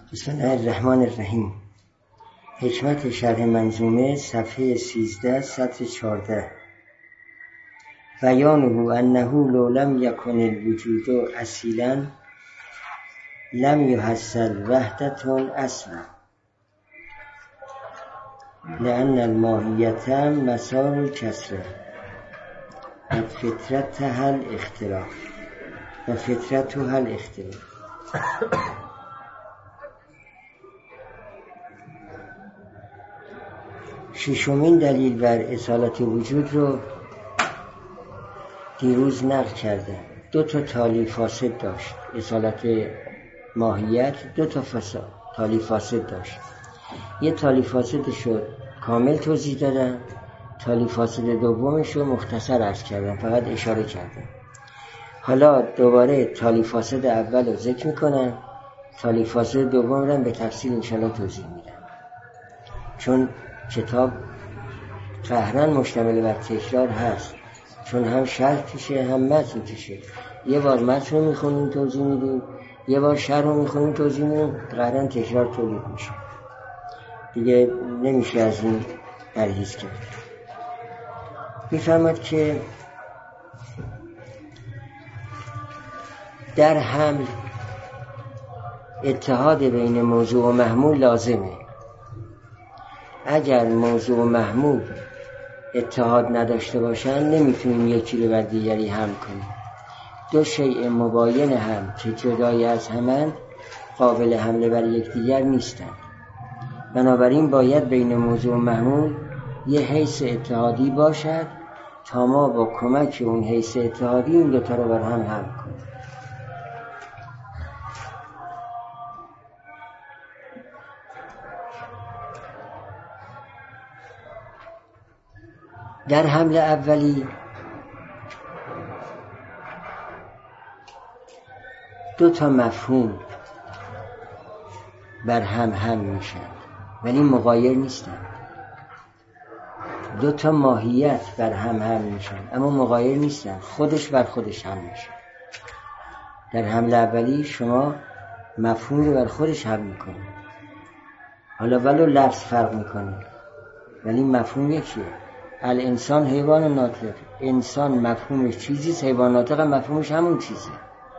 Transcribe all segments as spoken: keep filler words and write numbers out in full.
بسم الله الرحمن الرحیم. حکمت شرح منظومه صفحه سیزده سطر چهارده. بیانه انه لو لم یکن الوجود اصیلا لم یحصل وحدت اصلا لان الماهیت مسار الکسره و فطرتها الاختلاف و فطرتها الاختلاف. ششمین دلیل بر اصالت وجود رو دیروز نقل کرده. دو تا تالی فاسد داشت. اصالت ماهیت دو تا فاسد تالی فاسد داشت. یه تالی فاسد شد کامل توضیح دادم، تالی فاسد دومش رو مختصر عرض کردم، فقط اشاره کردم. حالا دوباره تالی فاسد اول رو ذکر میکنم، تالی فاسد دوم رو به تفصیل انشالله توضیح میدم، چون کتاب قهرن مشتمل بر تکرار هست، چون هم شرح توشه هم متن توشه. یه بار متن رو میخونیم توضیح میدیم، یه بار شرح رو میخونیم توضیح میدیم، قهرن تکرار تولید میشه، دیگه نمیشه از این پرهیز کرد. میفهمد که در حمل اتحاد بین موضوع و محمول لازمه. اگر موضوع و محمول اتحاد نداشته باشن نمیتونیم یکی رو بر دیگری حمل کنیم. دو شیء مباین هم که جدای از همند قابل حمله بر یکدیگر نیستند. بنابراین باید بین موضوع و محمول یه حیث اتحادی باشد تا ما با کمک اون حیث اتحادی این دوتا رو بر هم حمل کنیم. در حمل اولی دو تا مفهوم بر هم حمل میشن ولی مغایر نیستن. دو تا ماهیت بر هم حمل میشن اما مغایر نیستن، خودش بر خودش حمل میشن. در حمل اولی شما مفهوم رو بر خودش حمل میکنید، حالا ولو لفظ فرق میکنه ولی مفهوم یکیه. الانسان حیوان ناطق، انسان مفهومش چیزیست، حیوان ناطق مفهومش همون چیزه.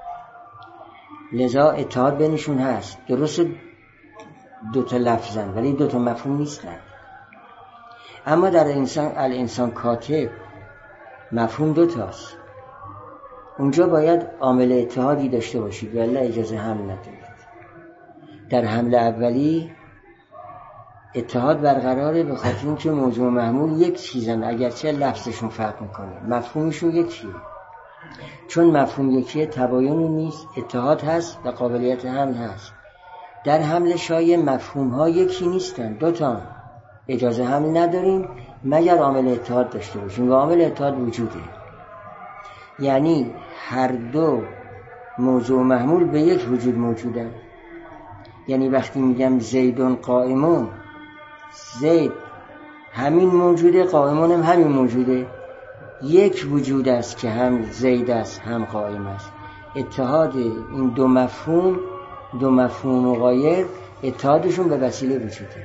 لذا اتحاد بینشون هست. درست دوتا لفظن ولی دوتا مفهوم نیستن. اما در انسان الانسان کاتب مفهوم دوتاست. اونجا باید عامل اتحادی داشته باشید ولی اجازه حمل ندارید. در حمل اولی اتحاد برقراره به خاطر اینکه موضوع و محمول یک چیزن، اگرچه لفظشون فرق میکنه، مفهومشون یکیه. چون مفهوم یکیه تباینی نیست، اتحاد هست و قابلیت حمل هست. در حمل شایع مفهوم ها یکی نیستن، دوتا. اجازه حمل نداریم مگر عامل اتحاد داشته باشیم و عامل اتحاد وجوده. یعنی هر دو موضوع و محمول به یک وجود موجودن. یعنی وقتی میگم زیدون قائمون، زید همین موجوده، قائمون هم همین موجوده. یک وجود است که هم زید است هم قائم است. اتحاد این دو مفهوم، دو مفهوم مغایر، اتحادشون به وسیله وجوده.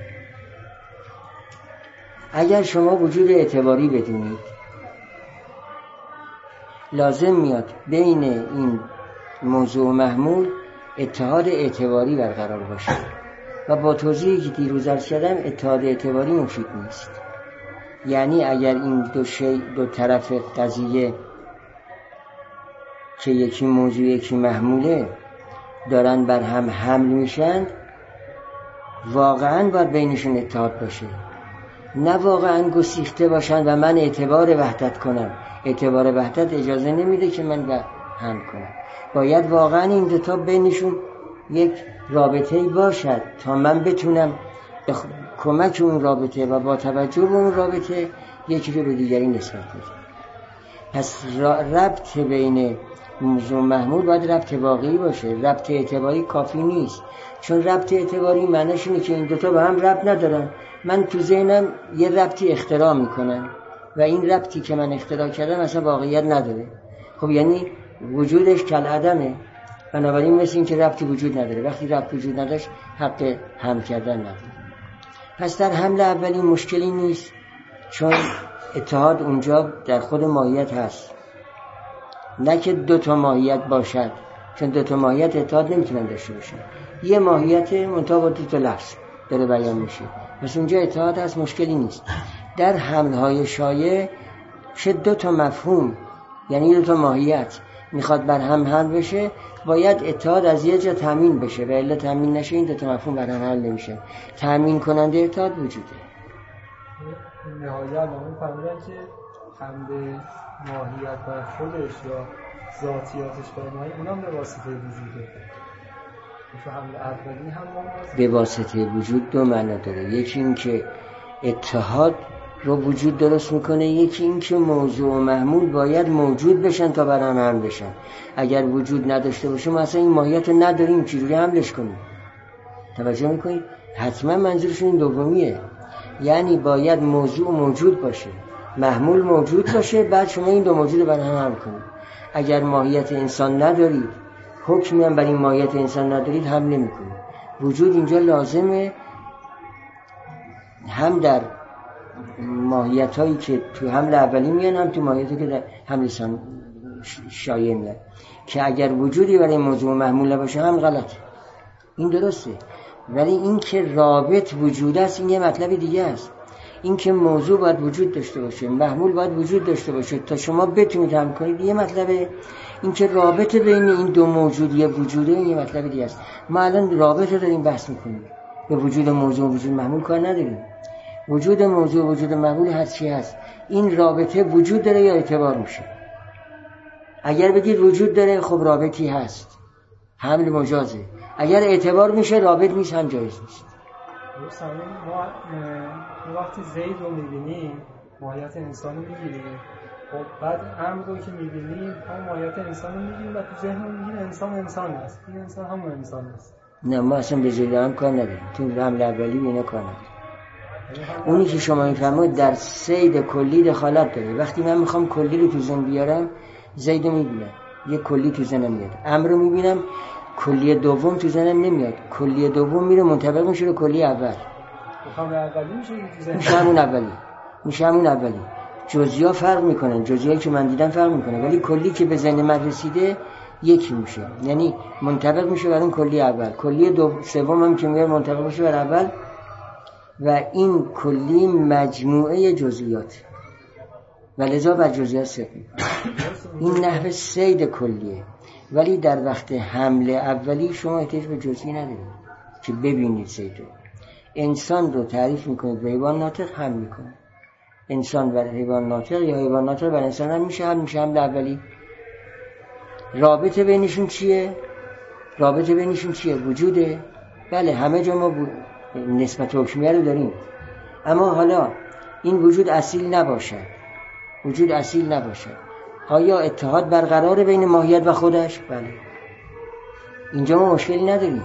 اگر شما وجود اعتباری بدونید لازم میاد بین این موضوع و محمول اتحاد اعتباری برقرار باشه و با توضیحی که دیروز عرض کردم اتحاد اعتباری مفید نیست. یعنی اگر این دو شی دو طرف قضیه که یکی موضوع یکی محموله دارن بر هم حمل میشن، واقعا باید بینشون اتحاد باشه، نه واقعا گسیخته باشن و من اعتبار وحدت کنم. اعتبار وحدت اجازه نمیده که من حمل کنم. باید واقعا این دو تا بینشون یک رابطه‌ای باشد تا من بتونم به کمک اون رابطه و با توجه به اون رابطه یکی رو به دیگری نسبت بدم. پس ربط بین موضوع و محمول باید ربط واقعی باشه. ربط اعتباری کافی نیست، چون ربط اعتباری معنیش اینه که این دوتا به هم ربط ندارن. من تو ذهنم یه ربطی اختراع میکنم و این ربطی که من اختراع کردم اصلا واقعیت نداره. خب یعنی وجودش کالعدمه. بنابراین مثل این که ربطی وجود نداره. وقتی ربط وجود نداشت حق حمل کردن نداره. پس در حمل اولی مشکلی نیست، چون اتحاد اونجا در خود ماهیت هست، نه که دو تا ماهیت باشد، چون دو تا ماهیت اتحاد نمیتونن داشته باشن. یه ماهیت منتها با دو تا لفظ داره بیان میشه، پس اونجا اتحاد هست، مشکلی نیست. در حملهای شایع چه دو تا مفهوم، یعنی دو تا ماهیت میخواد بر هم حمل بشه، باید اتحاد از یه جا تامین بشه و الا تامین نشه این دو تا مفهوم بر هم حمل نمیشه. تامین کننده اتحاد وجوده. نهایت همون فهمیدن که حمل ماهیت بر خودش یا ذاتیاتش بر ماهیت اونم به واسطه وجوده. حمل اولی هم به واسطه وجود دو معنا داره. یکی این که اتحاد رو وجود درست میکنه، یکی این که موضوع و محمول باید موجود بشن تا بر هم حمل بشن. اگر وجود نداشته باشه ما اصلا این ماهیت رو نداریم، چجوری حملش کنیم؟ توجه میکنید؟ حتما منظورشون این دومیه، یعنی باید موضوع موجود باشه، محمول موجود باشه، بعد شما این دو موجود رو بر هم حمل کنید. اگر ماهیت انسان ندارید، حکمی هم بر این ماهیت انسان ندارید، حمل نمی‌کنید. وجود اینجا لازمه، هم در ماهیت هایی که تو حمل اولی میان، هم تو ماهیت هایی که در حمل شایع میان، که اگر وجودی برای موضوع محمول نباشه هم غلطه. این درسته، ولی این که رابط وجود است این یه مطلب دیگه است. این که موضوع باید وجود داشته باشه، محمول باید وجود داشته باشه تا شما بتونید حمل کنید یه مطلبه. این که رابط بین این دو موجود یه وجوده این یه مطلب دیگه است. ما الان رابطه داریم بحث میکنیم، به وجود موضوع و وجود محمول کار نداریم. وجود موضوع و وجود محمول هر چی هست، این رابطه وجود داره یا اعتبار میشه. اگر بگید وجود داره خب رابطی هست، حمل مجازه. اگر اعتبار میشه رابط نیست، هم جایز نیست. ما وقتی زید رو میبینیم ماهیت انسان رو میگیریم، خب بعد امر رو که میبینیم هم ماهیت انسان رو میگیریم و تو ذهن رو میگیریم انسان انسان است، این انسان همون انسان است. نه ما اصلا به زید هم کار نداریم، تو حمل اولی بینه کار نداریم. اونی که شما میفهمید در سید کلی دخالت داره. وقتی من میخوام کلی رو تو ذهن بیارم زید رو میبینم، یه کلی تو ذهنم میاد، امر رو میبینم، کلی دوم تو ذهنم نمیاد، کلی دوم میره منطبق میشه به کلی اول. حمل اولی میشه تو ذهن، میشه همون اولی، میشه همون اولی. جزئیات فرق میکنن، جزئیاتی که من دیدم فرق میکنه، ولی کلی که به ذهن من رسیده یکی میشه، یعنی منطبق میشه بر اون کلی اول. کلی دو سوم هم که میاد منطبق میشه بر اول و این کلی مجموعه جزئیات و لذا بر جزئیات ثبت میکنه. این نحو سید کلیه. ولی در وقت حمل اولی شما احتیاج به جزئی ندارید که ببینید سید رو. انسان رو تعریف میکنید به حیوان ناطق حمل میکنه، انسان بر حیوان ناطق یا حیوان ناطق بر انسان هم میشه، هم میشه حمل اولی. رابطه بینشون چیه؟ رابطه بینشون چیه؟ وجوده. بله همه جا ما بود نسبت حکمیه رو داریم، اما حالا این وجود اصیل نباشه، وجود اصیل نباشه، آیا اتحاد برقرار بین ماهیت و خودش؟ بله. اینجا ما مشکلی نداریم،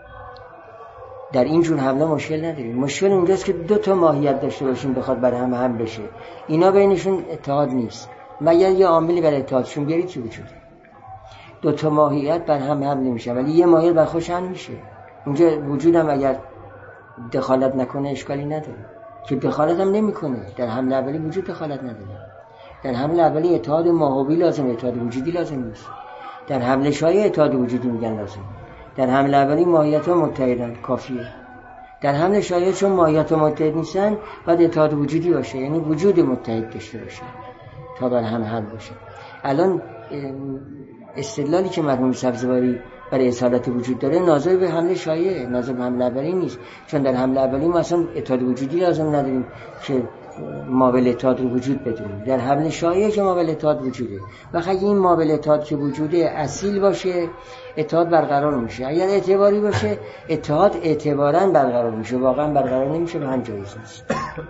در این جور حمله مشکل نداریم. مشکل اونجاست که دو تا ماهیت داشته باشیم بخواد بر هم هم بشه، اینا بینشون اتحاد نیست، مگر یه عاملی برای اتحادشون بیارید چی وجوده. دو تا ماهیت بر هم هم نمیشه، ولی یه ماهیت بر خودش هم میشه. اونجا وجودم اگر دخالت نکنه اشکالی نداره، که دخالت هم نمیکنه. در حمله اولی وجود دخالت نداره. در حمله اولی اتحاد ماهوی لازم، اتحاد وجودی لازم نیست. در حمله شایع اتحاد وجودی میگن لازم. در حمله اولی ماهیت ها متحدن، کافیه. در حمله شایع چون ماهیت ها متحد نیستن باید اتحاد وجودی باشه، یعنی وجود متحد داشته باشه تا بر هم حل باشه. الان استدلالی که مرحوم سبزواری برای اصالت وجود داره ناظر به حمله شایع، ناظر به حمله اولی نیست، چون در حمله اولی ما اصلا اتحاد وجودی لازم نداریم که مابل اتحاد رو وجود بدونیم. در حمله شایع که مابل اتحاد وجوده، و اگه این مابل اتحاد که وجوده اصیل باشه اتحاد برقرار میشه، اگر اعتباری باشه اتحاد اعتباراً برقرار میشه، واقعا برقرار نمیشه و هم جایز نیست.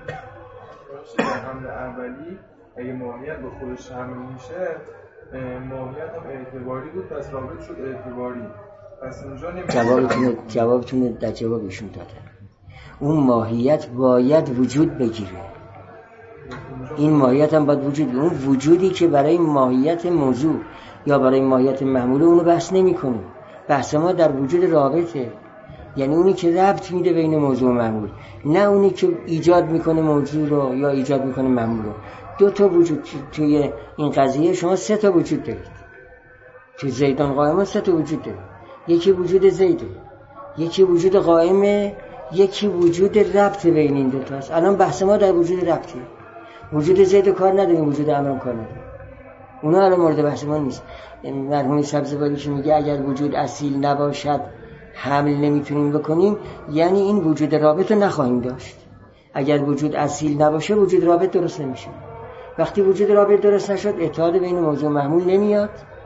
در حمله اولی اگه ماهیت به خودش حمل میشه، ماهیت هم اعتباری بود، پس رابط شد اعتباری، پس اونجا نمیشه. جوابتونه جوابتونه در جواب ایشون دادن. اون ماهیت باید وجود بگیره، این ماهیت هم باید وجود، اون وجودی که برای ماهیت موضوع یا برای ماهیت محموله اونو بحث نمی کنیم. بحث ما در وجود رابطه، یعنی اونی که ربط میده بین موضوع و معمول، نه اونی که ایجاد میکنه موضوع رو یا ایجاد میکنه معمول رو. دو تا وجود توی این قضیه، شما سه تا وجود دارید تو زیدان قائم، سه تا وجود دارید. یکی وجود زیده، یکی وجود قائمه، یکی وجود ربط بین این دو تاست. الان بحث ما در وجود ربطه. وجود زید کار نداریم، وجود امرم کار نداریم، اونا الان مورد بحث ما نیست. مرحوم سبزواری که میگه اگر وجود اصیل نباشد حمل نمیتونیم بکنیم، یعنی این وجود رابط رو نخواهیم داشت. اگر وجود اصیل نباشه وجود رابط درست نمیشه. وقتی وجود رابط درست نشد اتحاد بین موضوع و محمول نمیاد.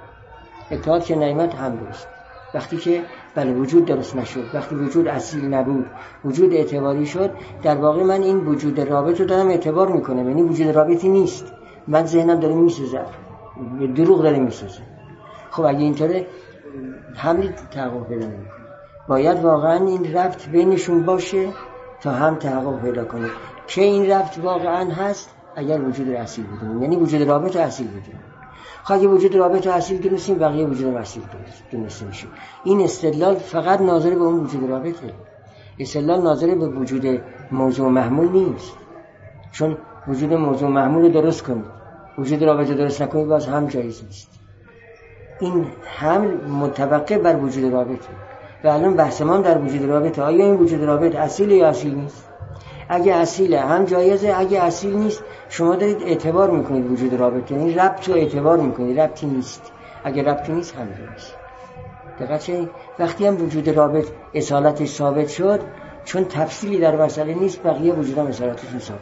اتحاد که نعمت هم درست. وقتی که بله وجود درست نشد، وقتی وجود اصیل نبود، وجود اعتباری شد، در واقع من این وجود رابط رو دارم اعتبار میکنم، یعنی وجود رابطی نیست، من ذهنم داره میسازه، دروغ داره میسازه. خب اگه اینطوره حملی تحقق پیدا نمیکنه. باید واقعا این ربط بینشون باشه تا هم تحقق پیدا کنه. که این ربط واقعا هست اگر وجود اصیل بدونیم، یعنی وجود رابط اصیل بدونیم. خواهی وجود رابط اصیل دونستیم، بقیه وجود اصیل دونسته میشه. این استدلال فقط ناظر به اون وجود رابطه، استدلال ناظر به وجود موضوع محمول نیست. چون وجود موضوع محمول رو درست کنید، وجود رابطه درست نکنید، باز هم جایز نیست. این حمل متوقع بر وجود رابطه. و الان بحث ما در وجود رابطه. آیا این وجود رابط اصیل یا اصیل نیست؟ اگه اصیله هم جایزه، اگه اصیل نیست شما دارید اعتبار میکنید وجود رابطه، یعنی ربط رو اعتبار میکنید، ربطی نیست. اگه ربطی نیست هم درست. دقیقاً چه وقتی هم وجود رابط اصالتش ثابت شد، چون تفصیلی در مسئله نیست، بقیه وجود هم اصالتشون ثابت.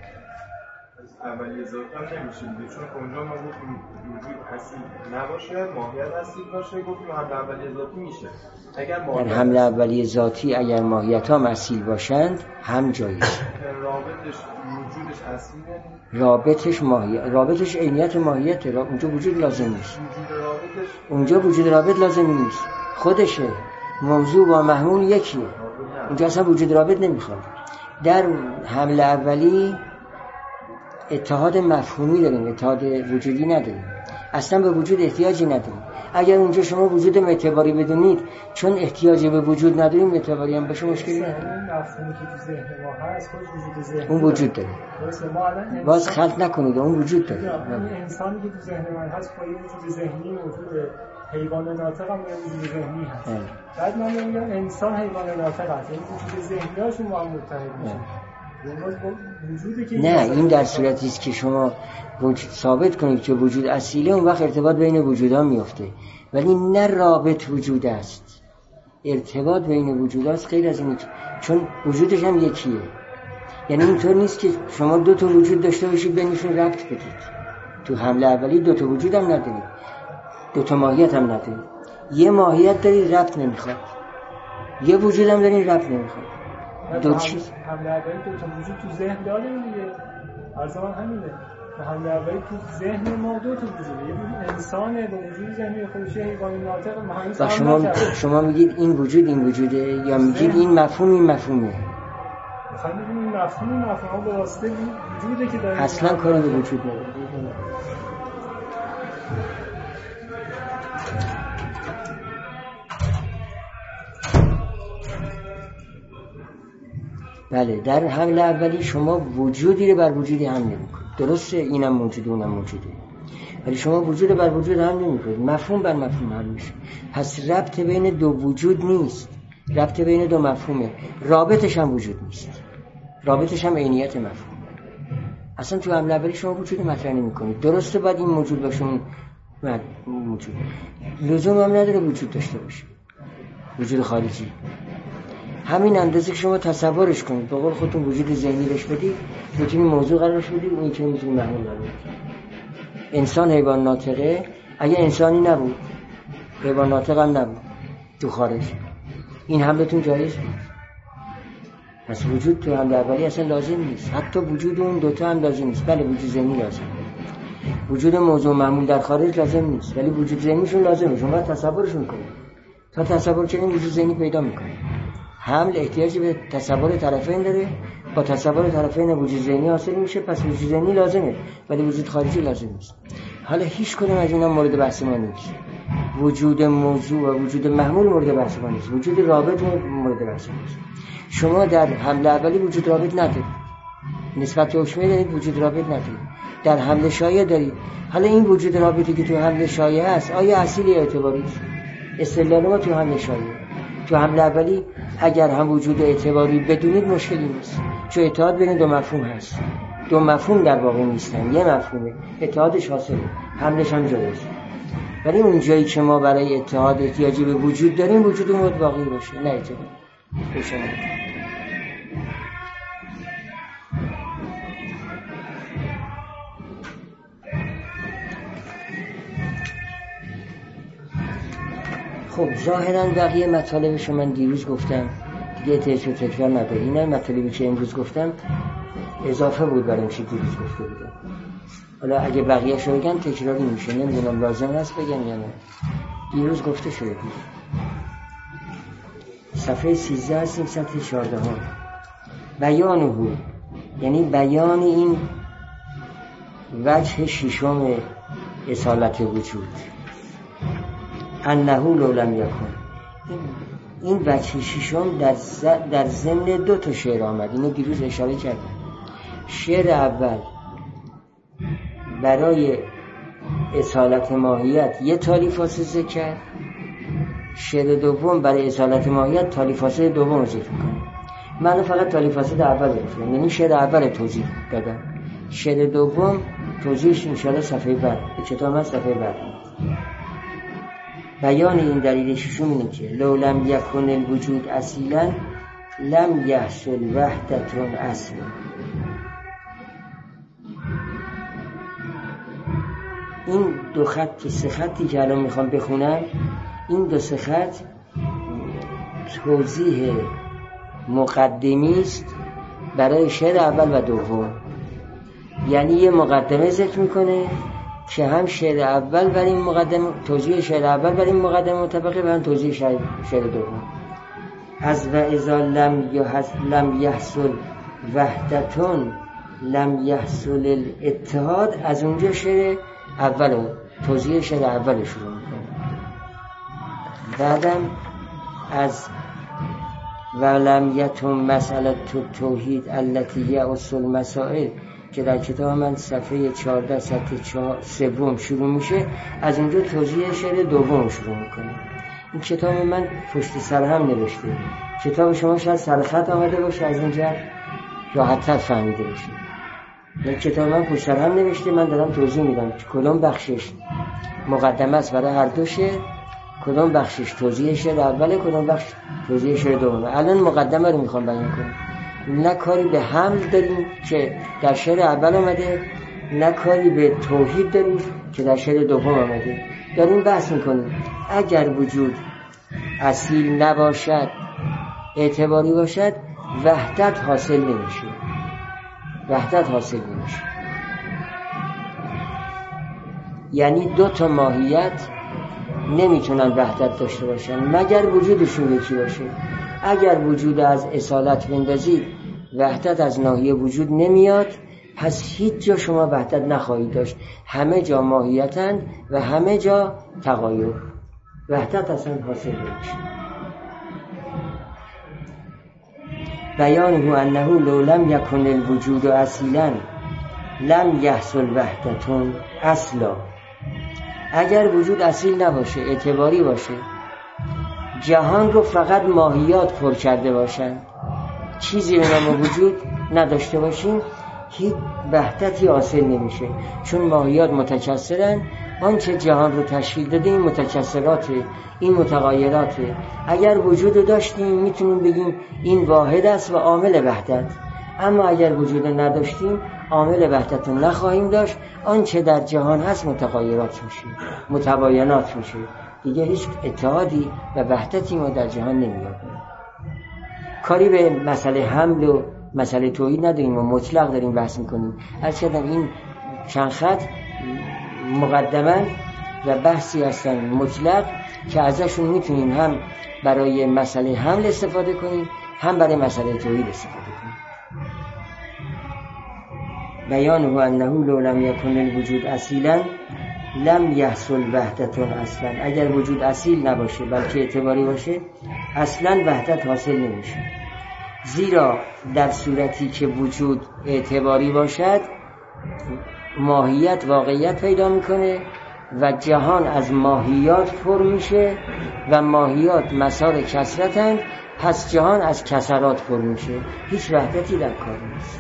اولیه ذات هم نمیشه دیگه، چون اونجا ما گفتیم وجود اصیل نباشه، ماهیت اصیل باشه، گفتیم حمل اولیه ذاتی میشه. اگر ماهیت حمل اولیه ذاتی اگر ماهیت هم اصیل باشند هم جایز. رابطش وجودش اصیله، رابطش ماهیت، رابطش عینیت ماهیت، اونجا وجود لازم نیست. وجود رابطش اونجا وجود رابط لازم نیست، خودشه. موضوع با محمول یکیه، اونجا اصلا وجود رابط نمیخواد. در حمل اولی اتحاد مفهومی داریم، اتحاد وجودی نداریم، اصلا به وجود احتیاجی نداریم. اگر اونجا شما وجود اعتباری بدونید، چون احتیاجی به وجود نداریم، اعتباری هم باشه مشکلی نداره. اون مفهومی که تو ذهن ما هست خودش وجود ذهن اون وجود داره. درسته، ما الان باز خلط نکنید، اون وجود داره. این انسانی که تو ذهن من هست با یه وجود ذهنی موجوده، حیوان ناطق هم یه وجود ذهنی هست. اه. بعد من میگم انسان حیوان ناطق هست، یعنی وجود ذهنیاشون با هم متحد میشن. نه، این در صورتی است که شما وجود ثابت کنید که وجود اصیله، اون وقت ارتباط بین وجودها میفته. ولی نه رابط وجود است، ارتباط بین وجوداست غیر از این، چون وجودش هم یکیه. یعنی اینطور نیست که شما دو تا وجود داشته باشید بینشون ربط بدید. تو حمله اولی دو تا وجود هم ندارید، دو تا ماهیت هم ندارید. یه ماهیت دارید ربط نمیخواد، یه وجود هم دارید ربط نمیخواد. دو چیز حمله اولی دو تا وجود تو ذهن داریم دیگه، عرض من همینه. حمله اولی تو ذهن ما دو تا وجوده، یه انسانه با وجود ذهنی خودش، حیوان ناطق مهندس. و شما شما میگید این وجود این وجوده، یا میگید این مفهوم این مفهومه؟ میخوایم بگیم این مفهوم مفهوم به واسطه وجوده که داره، اصلا کاری به وجود نداره. بله، در حمله اولی شما وجودی رو بر وجودی هم نمی‌کنید. درسته اینم موجوده اونم موجوده، ولی شما وجود بر وجود هم نمی‌کنید، مفهوم بر مفهوم هم میشه. پس ربط بین دو وجود نیست، ربط بین دو مفهومه. رابطش هم وجود نیست، رابطش هم عینیت مفهوم. اصلا تو حمله اولی شما وجود مطرح نمی‌کنید. درسته باید این موجود باشه، اون موجود لزوم هم نداره وجود داشته باشه، وجود خارجی. همین اندازه که شما تصورش کنید، به قول خودتون وجود ذهنی بهش بدید، میتونید موضوع قرارش بدید، اون که میتونید محمول قرار بدید. انسان حیوان ناطقه، اگه انسانی نبود، حیوان ناطق هم نبود تو خارج، این حملتون جایز بود. پس وجود تو حمله اولی اصلا لازم نیست، حتی وجود اون دوتا هم لازم نیست. بله وجود ذهنی لازم، وجود موضوع محمول در خارج لازم نیست، ولی وجود ذهنیشون لازمه. شما تصورشون کنید، تا تصور کنید وجود ذهنی پیدا میکنید. حمل احتیاجی به تصور طرفین داره، با تصور طرفین وجود ذهنی حاصل میشه، پس وجود ذهنی لازمه، ولی وجود خارجی لازم نیست. حالا هیچ کدوم از اینا مورد بحث ما نیست. وجود موضوع و وجود محمول مورد بحث ما نیست، وجود رابط مورد بحث نیست. شما در حمله اولی وجود رابط ندارید، نسبت به حکمه دارید وجود رابط ندارید، در حمله شایع دارید. حالا این وجود رابطی که تو حمله شایع هست آیا اصیل یا اعتباری؟ استدلال ما تو حمله شایع، تو حمله اولی اگر هم وجود اعتباری بدونید مشکلی نیست، چون اتحاد بین دو مفهوم هست، دو مفهوم در واقع نیستن، یه مفهومه، اتحادش حاصله، حملش هم جداست. ولی اون جایی که ما برای اتحاد احتیاجی به وجود داریم وجود ما باقی باشه، نه اتحاد باشه. خب ظاهراً بقیه مطالبش من دیروز گفتم دیگه احتیاج به تکرار نداره. اینا مطالبی که امروز گفتم اضافه بود برای چی دیروز گفته بودم. حالا اگه بقیه شو بگن تکراری میشه، نمیدونم لازم هست بگم یا نه. دیروز گفته شده بود. صفحه سیزده هستیم، سطح چهارده هم. بیانه یعنی بیان این وجه ششم اصالت وجود، انه لو لم یکن. این وجه ششم در ز... در ضمن دو تا شعر آمد، اینو دیروز اشاره کردم. شعر اول برای اصالت ماهیت یه تالی فاصل ذکر کرد، شعر دوم برای اصالت ماهیت تالی فاصل دوم ذکر کنه. من فقط تالی فاصل اول گفتم، یعنی شعر اول توضیح دادم، شعر دوم توضیحش انشاءالله صفحه بعد به کتاب من صفحه بعد. بیان این دلیل ششم اینه که لو لم یکن الوجود اصیلا لم یحصل وحدت اصلا. این دو خط سه خطی که الان میخوام بخونم، این دو سه خط توضیح مقدمی است برای شعر اول و دوم. یعنی یه مقدمه ذکر میکنه که هم شعر اول برای این مقدمه، توضیح شعر اول برای این مقدمه مطابقه و هم توضیح شعر, شعر دوم. از و اذا لم لم یحصل وحدتون لم یحصل الاتحاد، از اونجا شعر اول توضیح شعر اول شروع میکنه. بعدم از ولم یتم مسئله توحید التي یأصل مسائل که در کتاب من صفحه چهارده سطح سوم شروع میشه، از اونجا توضیح شعر دوم شروع میکنه. این کتاب من پشت سر هم نوشته، کتاب شما شاید سرخط آمده باشه، از اینجا راحت‌تر فهمیده باشه. این کتاب من پشت سر هم نوشته، من دارم توضیح میدم کدوم بخشش مقدمه است برای هر دو شعر، کدوم بخشش توضیح شعر اوله، کدوم بخش توضیح شعر دومه. الان مقدمه رو میخوام بیان کنم. نه کاری به حمل داریم که در شعر اول آمده، نه کاری به توحید داریم که در شعر دوم آمده. داریم بحث میکنیم اگر وجود اصیل نباشد، اعتباری باشد، وحدت حاصل نمیشه. وحدت حاصل نمیشه یعنی دو تا ماهیت نمیتونن وحدت داشته باشن مگر وجودشون یکی باشه. اگر وجود از اصالت بندازید، وحدت از ناحیه وجود نمیاد، پس هیچ جا شما وحدت نخواهید داشت. همه جا ماهیتن و همه جا تغایر، وحدت اصلا حاصل نمیشه. بیانه انه لو لم یکن الوجود اصیلا لم یحصل وحدتون اصلا. اگر وجود اصیل نباشه، اعتباری باشه، جهان رو فقط ماهیات پر کرده باشن، چیزی به نام وجود نداشته باشیم، هیچ وحدتی حاصل نمیشه. چون ماهیات متکثرن، آنچه جهان رو تشکیل داده این متکثراته، این متغایراته. اگر وجود رو داشتیم میتونیم بگیم این واحد است و عامل وحدت، اما اگر وجود نداشتیم عامل وحدت رو نخواهیم داشت. آنچه در جهان هست متغایرات میشه، متباینات میشه، دیگه هیچ اتحادی و وحدتی ما در جهان نمیاد. کاری به مسئله حمل و مسئله توحید نداریم و مطلق داریم بحث میکنیم. هرچند این چند خط مقدمه و بحثی هستن مطلق که ازشون میتونیم هم برای مسئله حمل استفاده کنیم، هم برای مسئله توحید استفاده کنیم. بیانه انه لو لم یکن الوجود اصیلا لم یحصل وحدتون اصلا. اگر وجود اصیل نباشه بلکه اعتباری باشه اصلا وحدت حاصل نمیشه. زیرا در صورتی که وجود اعتباری باشد ماهیت واقعیت پیدا میکنه و جهان از ماهیات پر میشه و ماهیات مسار کثرتند، پس جهان از کثرات پر میشه. هیچ وحدتی در کار نیست.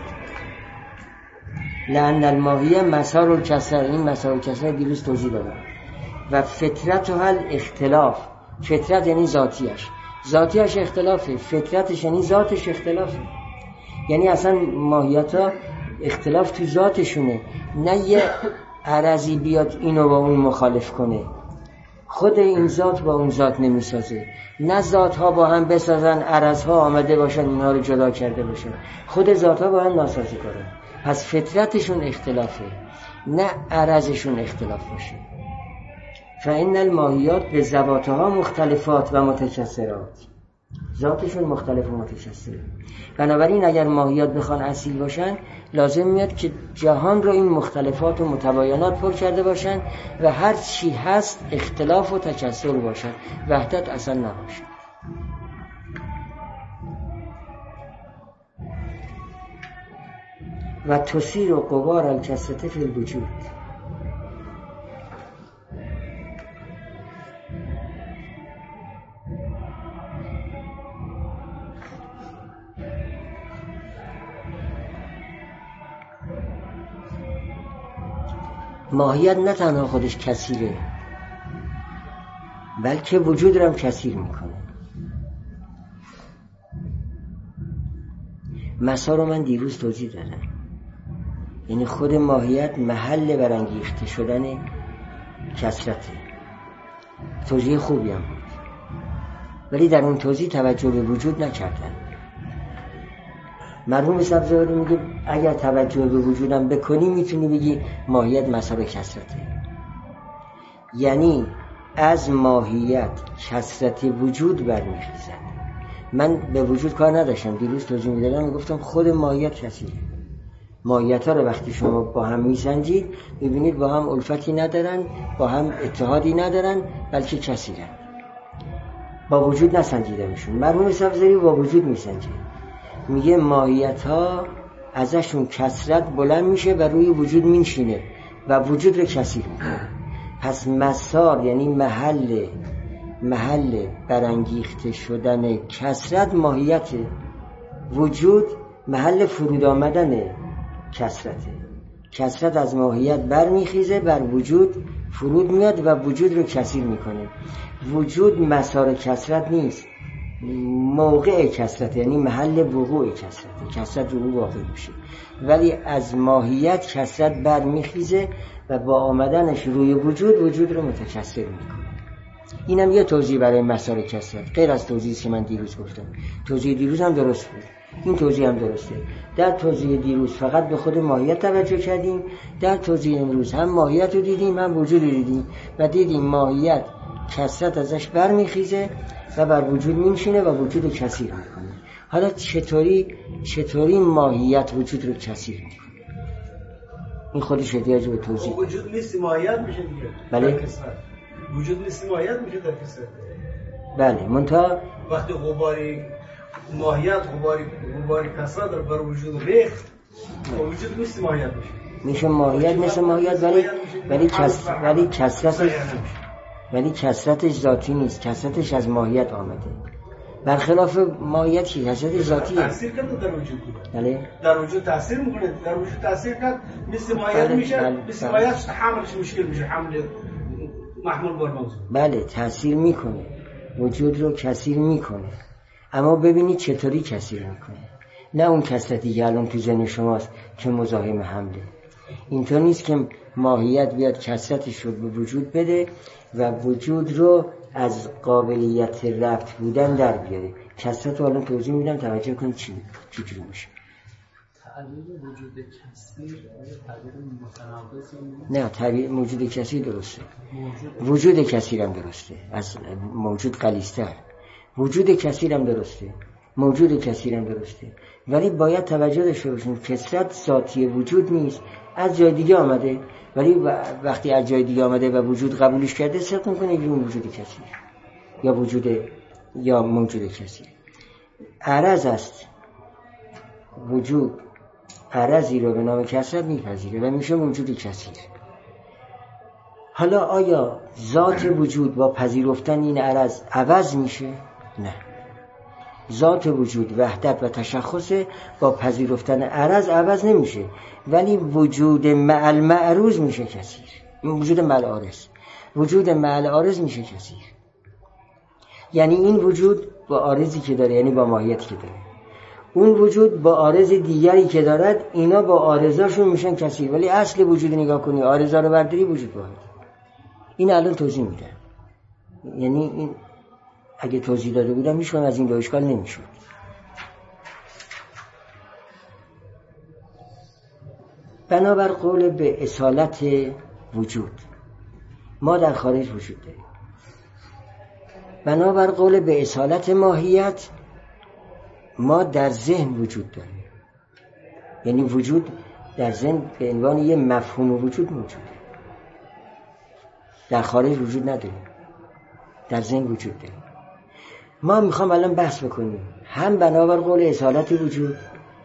لأن الماهیه مسار الکثرت، این مسار الکثرت دیروز توضیح دادم. و فطرت و حل اختلاف، فطرت یعنی ذاتیش، ذاتیش اختلافه، فطرتش یعنی ذاتش اختلافه. یعنی اصلا ماهیت ها اختلاف تو ذاتشونه، نه یه عرضی بیاد اینو با اون مخالف کنه. خود این ذات با اون ذات نمیسازه، نه ذات ها با هم بسازن عرض ها آمده باشن اینها رو جدا کرده باشن. خود ذات ها با هم ناسازگارن. پس فطرتشون اختلافه، نه عرضشون اختلاف باشه. فإن الماهیات به ذواتها مختلفات و متکثرات، ذاتشون مختلف و متکثره. بنابراین اگر ماهیات بخوان اصیل باشن لازم میاد که جهان رو این مختلفات و متباینات پر کرده باشن و هر چی هست اختلاف و تکثر باشن، وحدت اصلا نباشه. و تصیر و قوار الکثرت فی الوجود، ماهیت نه تنها خودش کثیره بلکه وجود رو هم کثیر میکنه. مسا رو من دیروز توضیح دادم. یعنی خود ماهیت محل برانگیخته شدن کثرته. توضیح خوبی هم بود، ولی در اون توضیح توجه به وجود نکردن. مرحوم سبزواری میگه اگر توجه به وجودم بکنی میتونی بگی ماهیت مسابقه کثرته. یعنی از ماهیت کثرت وجود برمیخیزد. من به وجود کار نداشتم، دیروز توضیح میدادم میگفتم خود ماهیت کثیره. ماهیت ها رو وقتی شما با هم میسنجید میبینید با هم الفتی ندارن، با هم اتحادی ندارن، بلکه کثیرن. با وجود نسنجیده میشون. مرحوم سبزواری با وجود میسنجید، میگه ماهیت ها ازشون کثرت بلند میشه و روی وجود میشینه و وجود رو کثیر میکنه. پس مسار یعنی محل محل برانگیخته شدن کثرت ماهیت، وجود محل فرود آمدن کثرته. کثرت از ماهیت برمیخیزه بر وجود فرود میاد و وجود رو کثیر میکنه. وجود مسار کثرت نیست، موقع کثرت، یعنی محل وقوع کثرت. کثرت رو واقع میشه، ولی از ماهیت کثرت برمیخیزه و با آمدنش روی وجود وجود رو متکثر میکنه. اینم یه توضیح برای مسار کثرت، غیر از توضیحی که من دیروز گفتم. توضیح دیروز هم درست بود، این توضیح هم درسته. در توضیح دیروز فقط به خود ماهیت توجه کردیم، در توضیح امروز هم ماهیت رو دیدیم هم وجود رو دیدیم و دیدیم ماهیت کثرت ازش برمیخیزه و بر وجود میشینه و وجود رو کثیر میکنه. حالا چطوری چطوری ماهیت وجود رو کثیر میکنه؟ این خودش احتیاج به توضیح. وجود نیست ماهیت میشه دیگه. بله. وجود نیست ماهیت میشه در کثرت. بله، منتها وقتی غباری ماهیت غباری غباری کثرت رو بر وجود ریخت، وجود نیست ماهیت میشه. میشه ماهیت مثل ماهیت، ولی ولی کس ولی کثرتش ولی کثرتش ذاتی نیست، کثرتش از ماهیت آمده. برخلاف ماهیت که کثرت ذاتیه. تاثیر کرده در وجود. بله. در وجود تاثیر میکنه، در وجود تاثیر کرد مثل ماهیت بله. میشه، بله. مثل بله. ماهیت حملش مشکل میشه، حمل محمول بر موضوع. بله، تاثیر میکنه، وجود رو کثیر میکنه. اما ببینید چطوری کثیر میکنه. نه اون کثرتی که الان تو ذهن شماست که مزاحم حمله. اینطور نیست که ماهیت بیاد کثرتش رو به وجود بده و وجود رو از قابلیت ربط بودن در بیاره. کثرت رو الان توضیح میدم، توجه کنید چی چجوری میشه. تعبیر وجود کثیر تعبیر متناقضی نیست. نه، تعبیر موجود کثیر درسته. موجود, وجود کثیر هم درسته، از موجود غلیظ‌تر. وجود کثیر هم درسته، موجود کثیر هم درسته، ولی باید توجه داشته باشیم کثرت ذاتی وجود نیست، از جای دیگه آمده، ولی وقتی از جای دیگه آمده و وجود قبولش کرده صدق میکنه که اون وجود کثیر یا وجود یا موجود کثیر. عرض است وجود عرضی رو به نام کثرت میپذیره و میشه موجود کثیر. حالا آیا ذات وجود با پذیرفتن این عرض عوض میشه؟ نه. ذات وجود وحدت و تشخص با پذیرفتن عرض عوض نمیشه، ولی وجود مع المعروض میشه کثیر. وجود مع العارض وجود مع العارض میشه کثیر. یعنی این وجود با عارضی که داره، یعنی با ماهیتی که داره، اون وجود با عارض دیگری که دارد، اینا با عارضاشون میشن کثیر. ولی اصل وجود نگاه کنی، عارضا رو برداری، وجود واحد. این الان توضیح میدم. یعنی این اگه توضیح داده بودم هیچ از این دو اشکال نمیشد. بنابر قول به اصالت وجود ما در خارج وجود داریم. بنابر قول به اصالت ماهیت ما در ذهن وجود داریم. یعنی وجود در ذهن به عنوان یه مفهوم وجود موجوده، در خارج وجود نداریم، در ذهن وجود داریم. ما میخوام الان بحث بکنیم هم بنابر قول اصالت وجود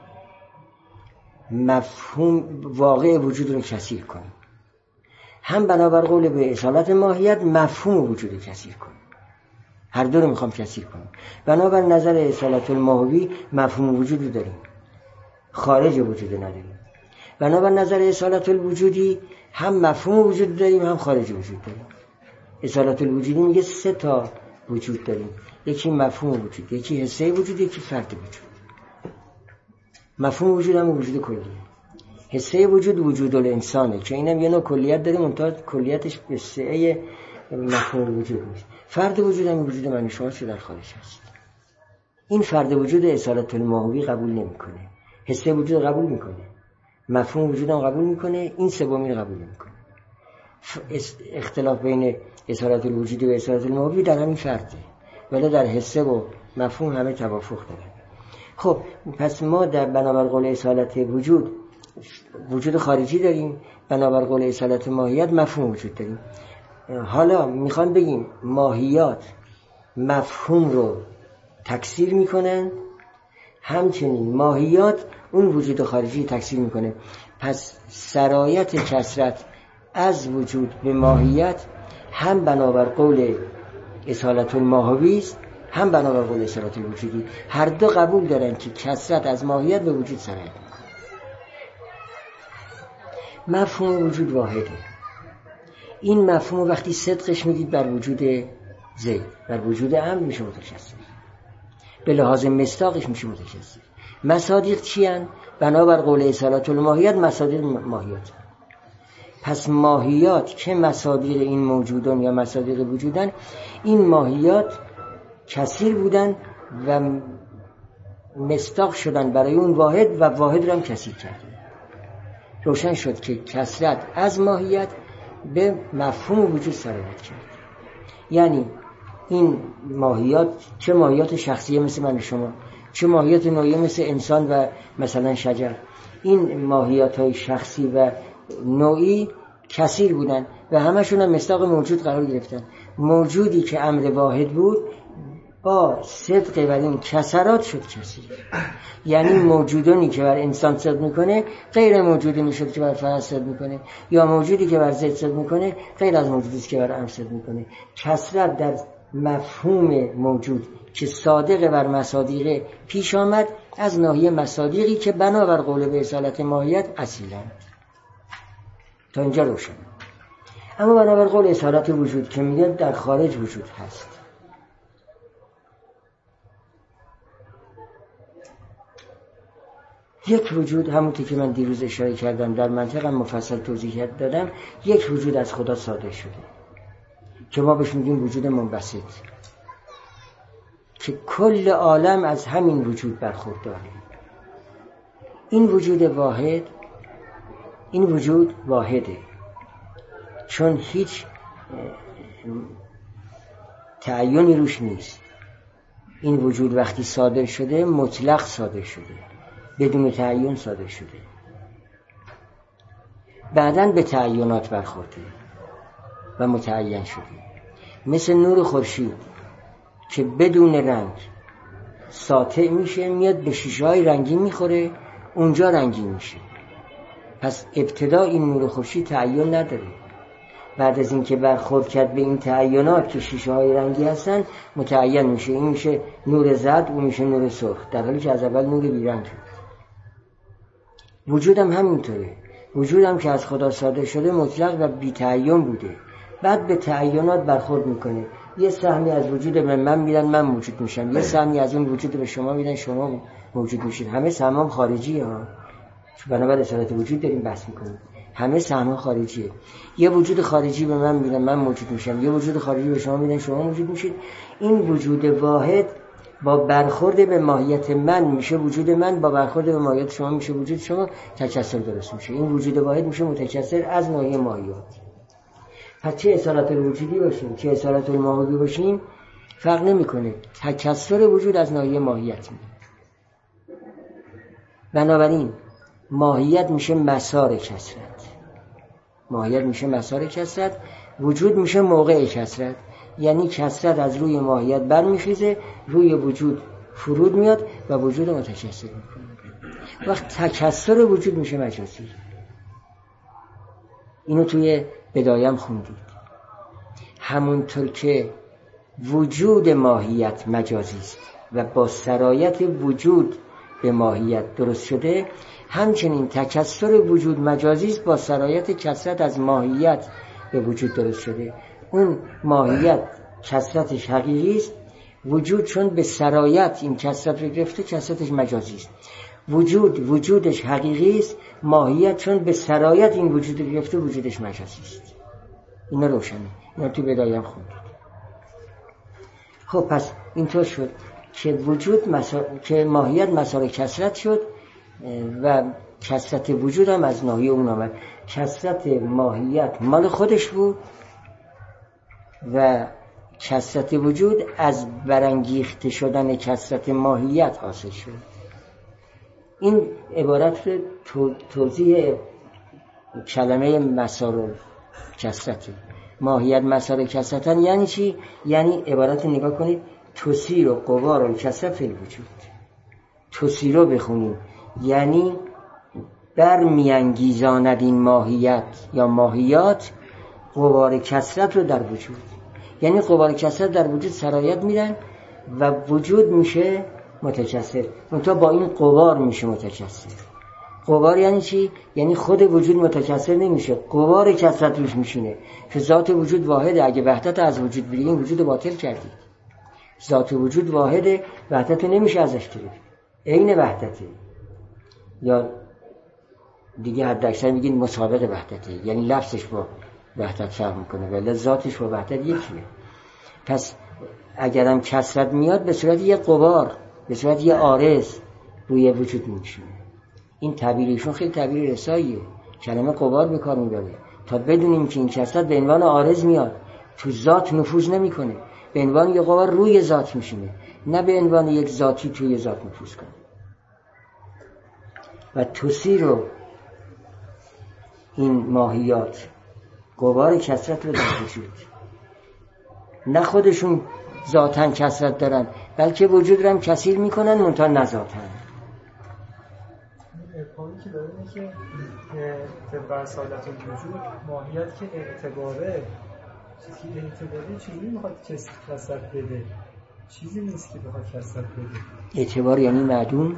مفهوم واقع وجود رو کثیر کنیم، هم بنابر قول به اصالت ماهیت مفهوم وجود کثیر کنیم. هر دو رو میخوام کثیر کنم. بنابر نظر اصالت الماهوی مفهوم وجود رو داریم، خارج وجود نداریم. بنابر نظر اصالت الوجودی هم مفهوم وجود داریم، هم خارج وجود داریم. اصالت الوجودی میگه سه تا وجود داریم، یکی مفهوم وجود، یکی حسه وجود، یکی فرد وجود. مفهوم وجود هم وجود کلیه. حسه وجود وجود الانسانه که اینم یه نوع کلیت داره، منتها کلیتش به سعه مفهوم وجود نیست. فرد وجود هم وجود من شما در خارج هست. این فرد وجود اصالت الماهوی قبول نمیکنه، حسه وجود قبول میکنه، مفهوم وجود هم قبول میکنه، این سومی رو قبول نمیکنه. اختلاف بین اصالت الوجودی و اصالت الماهوی در همین فرده، ولی در حسه و مفهوم همه توافق دارن. خب پس ما در بنابر قول اصالت وجود وجود خارجی داریم، بنابر قول اصالت ماهیت مفهوم وجود داریم. حالا میخوان بگیم ماهیات مفهوم رو تکثیر میکنن، همچنین ماهیات اون وجود خارجی تکثیر میکنه. پس سرایت کثرت از وجود به ماهیت هم بنابر قول اصالت الماهوی است، هم بنابر قول اصالت الوجودی. هر دو قبول دارن که کثرت از ماهیت به وجود سرایت میکنه. مفهوم وجود واحده. این مفهوم وقتی صدقش میدید بر وجود زید، بر وجود امر میشه متکثر، به لحاظ مصداقش میشه متکثر. مصادیق چی هن؟ بنابر قول اصالت الماهیت مصادیق ماهیات. پس ماهیات که مصادیق این موجودان یا مصادیق وجودن، این ماهیات کثیر بودن و مصداق شدن برای اون واحد و واحد رو هم کثیر کردن. روشن شد که کثرت از ماهیت به مفهوم وجود سرایت کرد. یعنی این ماهیات، چه ماهیات شخصیه مثل من و شما، چه ماهیات نوعیه مثل انسان و مثلا شجر، این ماهیات های شخصی و نوعی کثیر بودن و همشون هم مصداق موجود قرار گرفتن. موجودی که امر واحد بود با صدق بر این کسرات شد کثیر. یعنی موجودانی که بر انسان صدق میکنه غیر موجودی میشد که بر فرس صدق میکنه، یا موجودی که بر زید صدق میکنه غیر از موجودی است که بر امر صدق میکنه. کثرت در مفهوم موجود که صادق بر مصادیق پیش آمد از ناحیه مصادیقی که بنابر قول به اصالت ماهیت اصیلند. تا اینجا روشن. اما بنابر قول اصالت وجود که میگه در خارج وجود هست، یک وجود، همونطور که من دیروز اشاره کردم در منطقم مفصل توضیح دادم، یک وجود از خدا صادر شده که ما بهش میگیم وجود منبسط، که کل عالم از همین وجود برخورداره. این وجود واحد، این وجود واحده، چون هیچ تعیینی روش نیست، این وجود وقتی صادر شده مطلق صادر شده، بدون تعین صادر شده، بعداً به تعینات برخورده و متعین شده. مثل نور خورشید که بدون رنگ ساطع میشه، میاد به شیشه‌های رنگی میخوره، اونجا رنگی میشه. پس ابتدا این نور خورشید تعین نداره، بعد از اینکه برخورد کرد به این تعینات که شیشه‌های رنگی هستن متعین میشه. این میشه نور زرد، اون میشه نور سرخ، در حالی که از اول نور بیرنگ بود. وجودم همینطوره، وجودم که از خدا صادر شده مطلق و بی تعین بوده، بعد به تعینات برخورد میکنه. یه سهمی از وجود به من میدن، من موجود میشم، یه سهمی از اون وجود به شما میدن، شما موجود میشید. همه سهمام خارجیه ها، بنابراین اصالت وجود داریم بحث میکنیم، همه سهم خارجیه. یه وجود خارجی به من میدن، من موجود میشم، یه وجود خارجی به شما میدن، شما موجود میشید. این وجود واحد با برخورد به ماهیت من میشه وجود من، با برخورد به ماهیت شما میشه وجود شما، تکثر درست میشه. این وجود واحد میشه متکثر از ناحیه ماهیات. پس چه اصالت الوجودی باشیم چه اصالت الماهوی باشیم فرق نمیکنه، تکثر وجود از ناحیه ماهیت میشه. بنابراین ماهیت میشه مسار کثرت، ماهیت میشه مسار کثرت، وجود میشه موقع کثرت. یعنی کثرت از روی ماهیت برمیخیزه، روی وجود فرود میاد و وجود متکثر میکنه. وقت تکثر وجود میشه مجازی. اینو توی بدایم خوندید. همونطور که وجود ماهیت مجازی است و با سرایت وجود به ماهیت درست شده، همچنین تکثر وجود مجازی است با سرایت کثرت از ماهیت به وجود درست شده. اون ماهیت کثرتش حقیقی است، وجود چون به سرایت این کثرت رو گرفته کثرتش مجازی است. وجود وجودش حقیقی است، ماهیت چون به سرایت این وجود رو گرفته وجودش مجازی است. اینا روشنه، اینا تو بدایم خوندید. خب پس اینطور شد که وجود مسا... که ماهیت مسار کثرت شد و کثرت وجود هم از ناحیه اون آمد. کثرت ماهیت مال خودش بود و کثرت وجود از برانگیخته شدن کثرت ماهیت حاصل شد. این عبارت تو... توضیح کلمه مسار کثرت. ماهیت مسار کثرتن یعنی چی؟ یعنی عبارت نگاه کنید، تسیر و قوار و کثرت فی الوجود. تسیر رو بخونیم یعنی برمیانگیزاند این ماهیت یا ماهیات قوار کثرت رو در وجود. یعنی قوار کثرت در وجود سرایت میدن و وجود میشه متکثر. منتها با این قوار میشه متکثر. قوار یعنی چی؟ یعنی خود وجود متکثر نمیشه، قوار کثرت روش میشینه که ذات وجود واحده. اگه وحدت از وجود بگیریم وجود باطل کردید. ذات وجود واحده، وحدت نمیشه ازش گرفت، عین وحدته، یا دیگه حد اکثر میگین مسابق وحدته، یعنی لفظش با وحدت فرق میکنه ولی ذاتش با وحدت یکیه. پس اگرم کثرت میاد به صورت یه قوار، به صورت یه عارض روی وجود میشه. این تعبیرشون خیلی تعبیر رساییه، کلمه قوار به کار میبره تا بدونیم که این کثرت به عنوان عارض میاد، تو ذات نفوذ نمیکنه، به عنوان یه قوار روی ذات میشینه، نه به عنوان یک ذاتی توی ذات نفوذ کنه. و تسیر رو این ماهیات قوار کثرت رو در وجود، نه خودشون ذاتن کثرت دارن بلکه وجود رو هم کثیر میکنن منتها نذاتن. افهامی که داره اینه که طبق اصالت وجود ماهیت که اعتباره، چیزی که اعتباری چیزی میخواد کثرت بده، چیزی نیست که بخواد کثرت بده. اعتبار یعنی معدوم،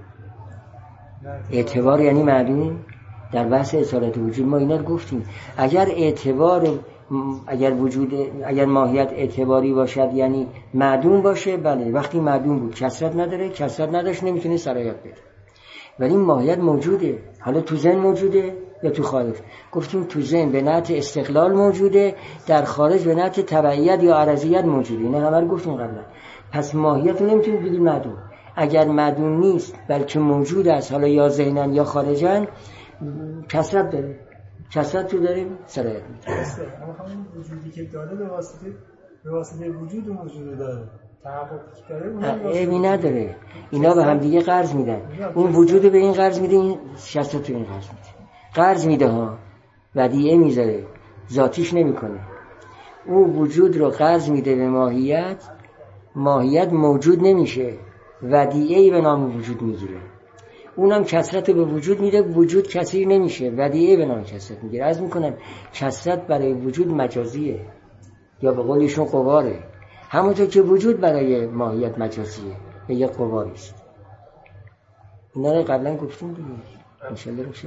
اعتبار یعنی معدوم. در بحث اصالت وجود ما اینا رو گفتیم. اگر اعتبار اگر وجود اگر ماهیت اعتباری باشد یعنی معدوم باشه، بله وقتی معدوم بود کثرت نداره، کثرت نداشت نمیتونه سرایت بده. ولی ماهیت موجوده، حالا تو ذهن موجوده یا تو خارج. گفتیم تو ذهن به نحت استقلال موجوده، در خارج به نحت تبعیت یا عرضیت موجوده. اینا همه رو گفتیم قبلا. پس ماهیت رو نمیتونید بگید معدوم. اگر معدوم نیست بلکه موجود است، حالا یا ذهنن یا خارجن، کثرت داره، کثرت رو داریم سرایت میده. اما همون وجودی که داره به واسطه به واسطه وجود موجود داره. تحقق داره اون عیبی نداره. اینا به هم دیگه قرض میدن. اون وجود به این قرض میده، این شخصیت به این قرض میده. قرض میده ها، ودیعه میذاره، ذاتیش نمیکنه. اون وجود رو قرض میده به ماهیت، ماهیت موجود نمیشه، ودیعه‌ای به نام وجود میگیره. اونم کثرت به وجود میده، وجود کثیر نمیشه، ودیعه به نام کثرت میگیره. عرض میکنم کثرت برای وجود مجازیه، یا به قول ایشون قواره، همونطور که وجود برای ماهیت مجازیه به یک قواری است. اینا رو قبلا گفتیم دیگه، انشالله روشه.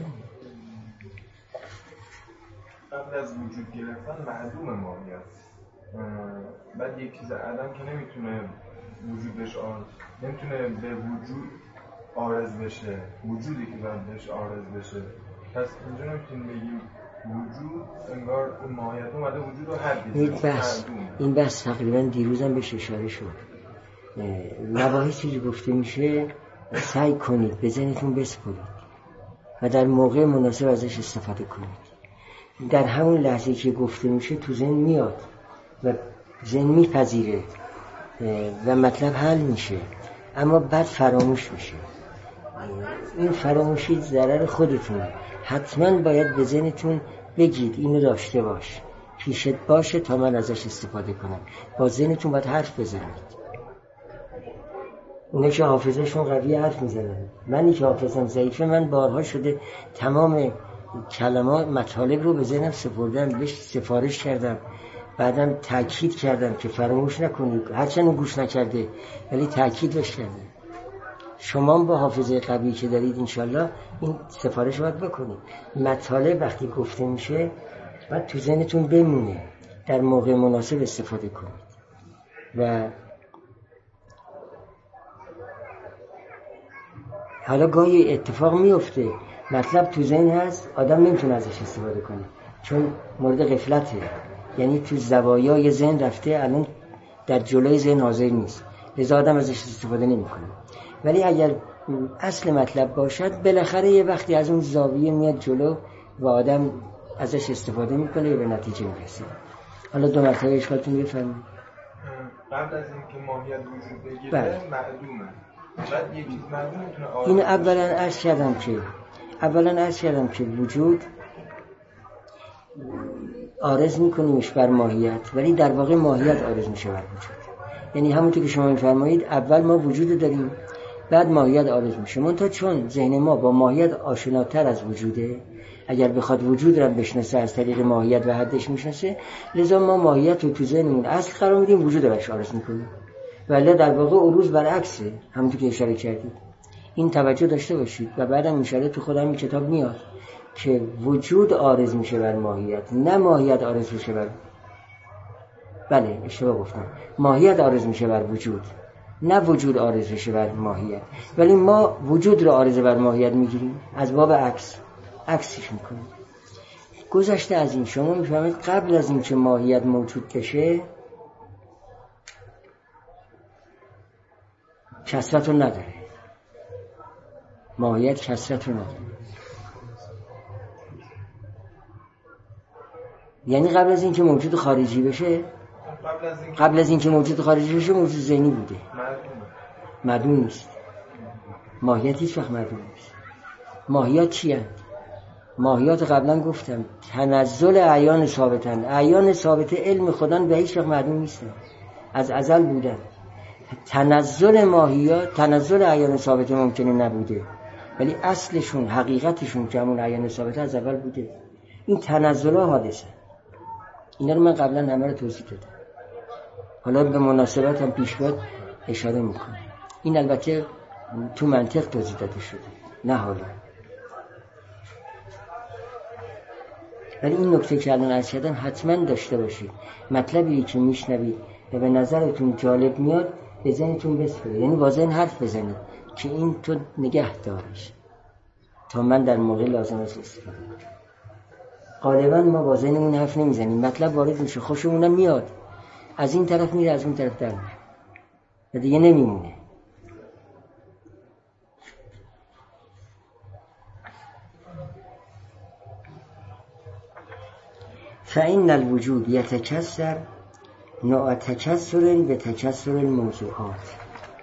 قبل از وجود گرفتن معدوم ماهیت، بعد یک چیز عدم که نمیتونه وجود بهش آرز نمیتونه به وجود آرز بشه، وجودی که باید بهش آرز بشه. پس اینجا نمیتونیم بگیم وجود انگار اون ماهیت اومده وجود رو حد این بحث این بحث تقریبا دیروزم بهش اشاره شد. مباحث چیزی گفته میشه سعی کنید به ذهنتون بسپرید و در موقع مناسب ازش استفاده کنید. در همون لحظه که گفته میشه تو ذهن میاد و ذهن میپذیره و مطلب حل میشه، اما بعد فراموش میشه. این فراموشی ضرر خودتونه. حتما باید به ذهنتون بگید اینو داشته باش، پیشت باشه تا من ازش استفاده کنم. با ذهنتون باید حرف بزنید. اونه که حافظهشون قوی حرف میزنن. منی که حافظم ضعیفه، من بارها شده تمام کلمات مطالب رو به ذهنم سپردم، بهش سفارش کردم، بعدم تاکید کردم که فراموش نکنید، هرچند اون گوش نکرده ولی تاکید بهش کردم. شما با حافظه قوی که دارید انشالله این سفارش باید بکنید. مطالب وقتی گفته میشه باید تو ذهنتون بمونه، در موقع مناسب استفاده کنید. و حالا گاهی اتفاق میفته مطلب تو ذهن هست، آدم نمیتونه ازش استفاده کنه چون مورد غفلته، یعنی تو زوایای ذهن رفته، الان در جلوی ذهن حاضر نیست، لذا آدم ازش استفاده نمیکنه. ولی اگر اصل مطلب باشد بالاخره یه وقتی از اون زاویه میاد جلو و آدم ازش استفاده میکنه و به نتیجه میرسه. حالا دو مرتبه اشکالتون بفرمایید. قبل از اینکه ماهیت وجود بگیره بله. معدومه. بعد یک چیز معدوم میتونه آرز این اولا عرض کردم که اولا عرض کردم که وجود عارض میکنیمش بر ماهیت، ولی در واقع ماهیت عارض میشه بر وجود. یعنی همونطور که شما میفرمایید اول ما وجود داریم، بعد ماهیت عارض میشه. منتها چون ذهن ما با ماهیت آشناتر از وجوده، اگر بخواد وجود رو بشناسه از طریق ماهیت و حدش میشناسه، لذا ما ماهیت رو تو ذهنمون اصل قرار میدیم، وجود رو بهش عارض میکنیم. ولی در واقع عروض برعکسه، همونطور که اشاره کردید. این توجه داشته باشید و بعدم انشاءالله تو خودم این کتاب میاد که وجود عارض میشه بر ماهیت، نه ماهیت عارض میشه بر بله اشتباه گفتم، ماهیت عارض میشه بر وجود، نه وجود عارض میشه بر ماهیت. ولی ما وجود رو عارض بر ماهیت میگیریم، از باب عکس عکسش میکنیم. گذشته از این شما میفهمید قبل از این که ماهیت موجود بشه کثرت رو نداره، ماهیت کثرت رو نداره. یعنی قبل از این که موجود خارجی بشه، قبل از اینکه قبل از این که موجود خارجی بشه موجود ذهنی بوده، معدوم نیست. ماهیت هیچ وقت معدوم نیست. ماهیت چی هست؟ ماهیت قبلا گفتم تنزل اعیان ثابتن. اعیان ثابت علم خودن به هیچ وقت معدوم نیستن، از ازل بودن. تنزل ماهیات، تنزل اعیان ثابت ممکنه نبوده، ولی اصلشون حقیقتشون که همون اعیان ثابت از اول بوده. این تنزل‌ها حادثه. اینا رو من قبلا همه رو توضیح دادم، حالا به مناسبت هم پیش بیاد اشاره میکنم. این البته تو منطق توضیح داده شده، نه حالا. ولی این نکته که الان عرض کردم حتما داشته باشید. مطلبی که میشنوید و به نظرتون جالب میاد به ذهنتون بسپرید، یعنی با ذهن حرف بزنید که این تو نگه دارش تا من در موقع لازم است استفاده کنم. غالبا ما با ذهنمون حرف نمیزنیم، مطلب وارد میشه، خوشمونم میاد، از این طرف میره از اون طرف در میره و دیگه نمیمونه. فإن الوجود يتكسر نوع تکثر به تکثر الموضوعات.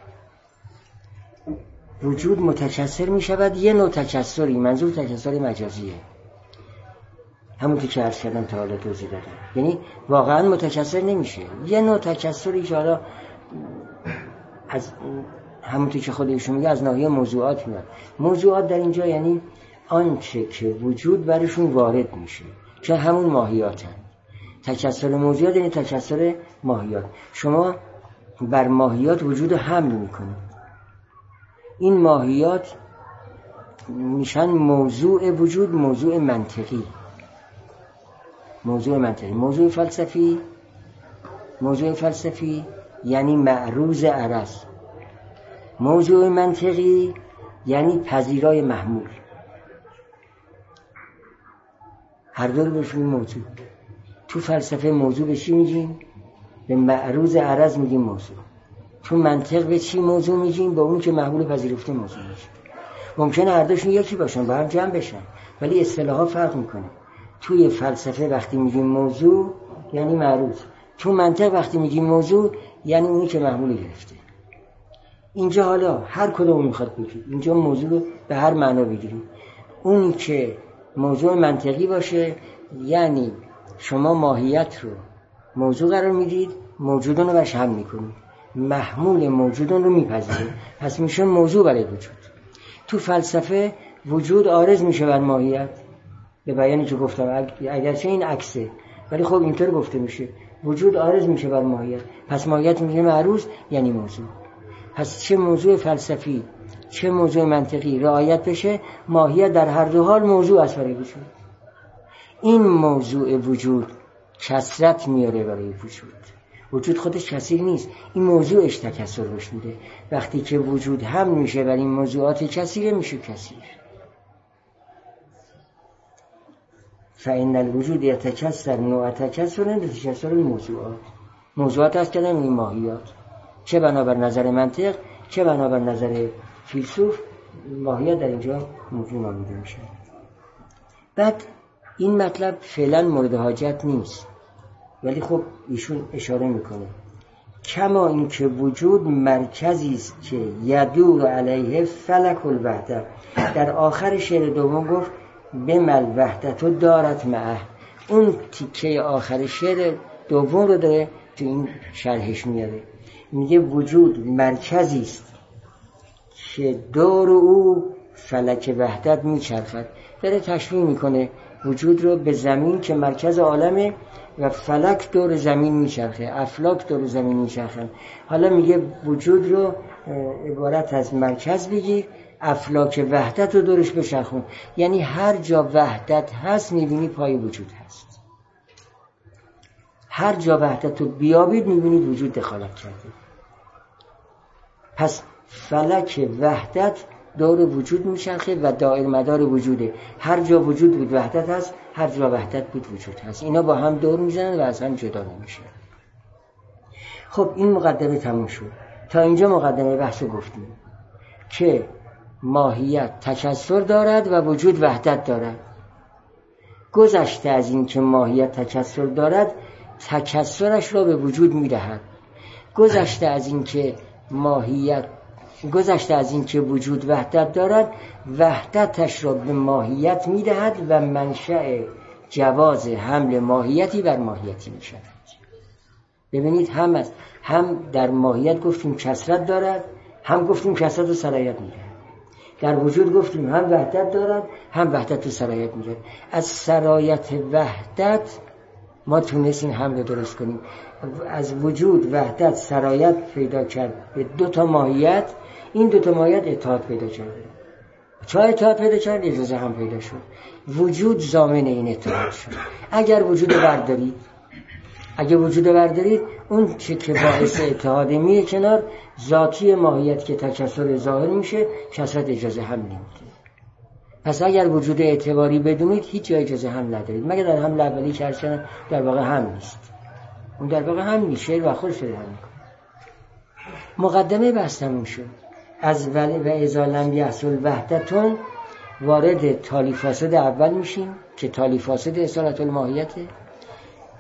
وجود متکثر می شود، یه نوع تکثری، منظور تکثر مجازیه، همونطور که عرض کردم تا حالا توضیح دادم، یعنی واقعا متکثر نمیشه، یه نوع تکثری که حالا از همونطور که خودشون میگه از ناحیه موضوعات میاد. موضوعات در اینجا یعنی آنچه که وجود برشون وارد میشه که همون ماهیات هم. تکثر موضوعات یعنی تکثر ماهیات. شما بر ماهیات وجود حمل میکنید، این ماهیات میشن موضوع وجود، موضوع منطقی، موضوع منطقی. موضوع فلسفی، موضوع فلسفی یعنی معروض عرض. موضوع منطقی یعنی پذیرای محمول. هر دو رو بهشون موضوع. تو فلسفه موضوع به چی میگیم؟ به معروض عرض میگیم موضوع. تو منطق به چی موضوع میگیم؟ به اون که محمول پذیرفته موضوع میگیم. ممکنه هر دوشون یکی باشن، با هم جمع بشن، ولی اصطلاحات فرق میکنه. توی فلسفه وقتی میگیم موضوع یعنی معروض، تو منطق وقتی میگیم موضوع یعنی اونی که محمول گرفته. اینجا حالا هر کدوم میخواد بگید، اینجا موضوع رو به هر معنا بگیرید. اونی که موضوع منطقی باشه یعنی شما ماهیت رو موضوع قرار میدید، موجودون رو بهش حمل میکنید، محمول موجودون رو میپذیرید، پس میشه موضوع برای وجود. تو فلسفه وجود عارض میشه بر ماهیت، به بیانی که گفتم اگرچه این عکسه ولی خب اینطور گفته میشه، وجود عارض میشه بر ماهیت، پس ماهیت میشه معروض یعنی موضوع. پس چه موضوع فلسفی چه موضوع منطقی رعایت بشه، ماهیت در هر دو حال موضوع است برای وجود. این موضوع وجود کثرت میاره برای وجود. وجود خودش کثیر نیست، این موضوعش تکثر روش میده. وقتی که وجود هم میشه بر این موضوعات کثیره میشه کثیر. فإن الوجود یتکثر نوع تکثر به تکثر الموضوعات. موضوعات هست کردن این ماهیات، چه بنابر نظر منطق چه بنابر نظر فیلسوف، ماهیت در اینجا موضوع نامیده میشه. بعد این مطلب فعلا مورد حاجت نیست، ولی خب ایشون اشاره میکنه کما این که وجود مرکزی است که یدور علیه فلک الوحدت. در آخر شعر دوم گفت بمل وحدت و دارت معه. اون تیکه آخر شعر دوم رو داره تو این شرحش میاره، میگه وجود مرکزی است که دور او فلک وحدت میچرخد. داره تشبیه میکنه وجود رو به زمین که مرکز عالمه و فلک دور زمین میچرخه، افلاک دور زمین میچرخن. حالا میگه وجود رو عبارت از مرکز بگیر، افلاک وحدت رو دورش بچرخون، یعنی هر جا وحدت هست میبینی پای وجود هست. هر جا وحدت رو بیابید میبینید وجود دخالت کرده. پس فلک وحدت دور وجود میچرخه و دائر مدار وجوده. هر جا وجود بود وحدت هست، هر جا وحدت بود وجود هست. اینا با هم دور میزنن و از هم جدا نمیشه. خب این مقدمه تموم شد. تا اینجا مقدمه بحث گفتیم که ماهیت تکثر دارد و وجود وحدت دارد. گذشته از این که ماهیت تکثر دارد، تکثرش را به وجود میدهد. گذشته از این که ماهیت گذشته از این که وجود وحدت دارد، وحدتش را به ماهیت میدهد و منشأ جواز حمل ماهیتی بر ماهیتی میشود. ببینید هم از هم در ماهیت گفتیم کثرت دارد، هم گفتیم کثرت و سرایت میدهد. در وجود گفتیم هم وحدت دارد هم وحدت و سرایت میدهد. از سرایت وحدت ما تونستیم حمل درست کنیم. از وجود وحدت سرایت پیدا کرد به دو تا ماهیت، این دو تا ماهیت اتحاد پیدا کرده. چه اتحاد پیدا کرد؟ اجازه هم پیدا شد. وجود ضامن این اتحاد شد. اگر وجود بردارید اگر وجود بردارید اون چه که باعث اتحاد میه کنار، ذاتی ماهیت که تکثر ظاهر میشه، کثرت اجازه هم نمیده. پس اگر وجود اعتباری بدونید هیچ جای اجازه هم ندارید، مگر در حمل اولی که هرچند در واقع هم نیست. اون در واقع هم نیست، شعر و خود شده هم میکنه. مقدمه بحث تموم شد. از ولی و اذا لم یحصل وحدتون وارد تالی فاسد اول میشیم که تالی فاسد اصالت الماهیته.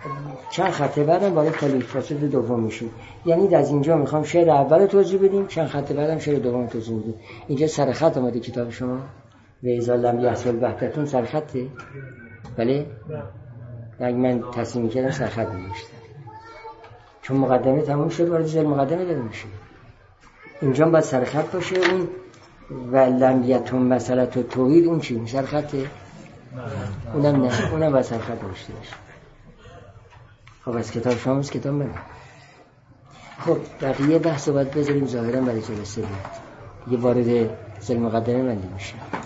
چند خطه بعدم برای تالیف فاسد دوم میشیم. یعنی از اینجا میخوام شعر اول توضیح بدیم، چند خطه بعدم شعر دوم توضیح بدیم. اینجا سر خط اومده کتاب شما و اذا لم یحصل وحدتون سر خطه؟ بله؟ اگه من تصمیم کردم سر خط می‌نوشتم، چون مقدمه تموم شد وارد ذیل مقدمه داره میشه. اینجا باید سر خط باشه. اون و لم یتم مسئله توحید اون چی؟ سر خطه؟ اونم نه، اونم باید سر خط نوشته باشه. خب از کتاب شما از کتاب من. خب بقیه بحث رو باید بذاریم ظاهرا برای جلسه بود. یه وارد ذیل مقدمه من میشه.